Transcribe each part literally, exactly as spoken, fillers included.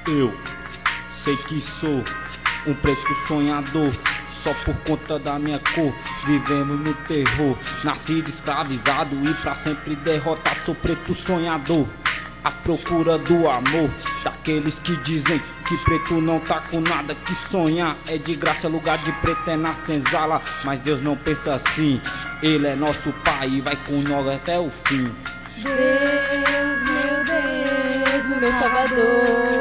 Eu sei que sou um preto sonhador, só por conta da minha cor vivemos no terror. Nascido escravizado e pra sempre derrotado, sou preto sonhador, à procura do amor daqueles que dizem que preto não tá com nada, que sonhar é de graça, lugar de preto é na senzala. Mas Deus não pensa assim, Ele é nosso Pai e vai com nós até o fim. Deus, meu Deus, meu Salvador,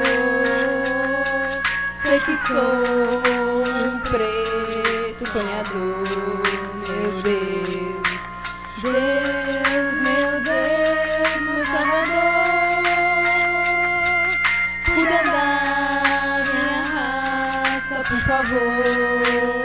sei que sou um preto sonhador, meu Deus. Deus, meu Deus, meu Salvador, cuida da minha raça, por favor.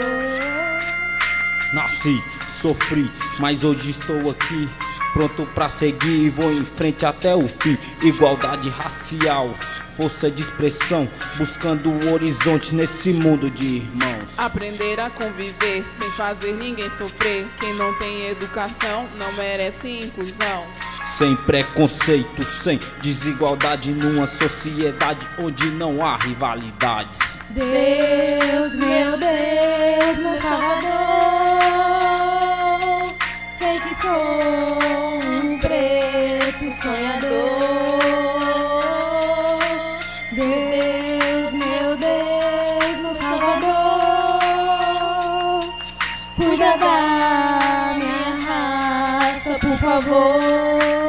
Nasci, sofri, mas hoje estou aqui, pronto pra seguir e vou em frente até o fim. Igualdade racial, força de expressão, buscando o horizonte nesse mundo de irmãos. Aprender a conviver sem fazer ninguém sofrer. Quem não tem educação não merece inclusão. Sem preconceito, sem desigualdade, numa sociedade onde não há rivalidades. Deus, meu Deus, meu Salvador, sei que sou um preto sonhador. Deus, meu Deus, meu Salvador, cuida da minha raça, por favor.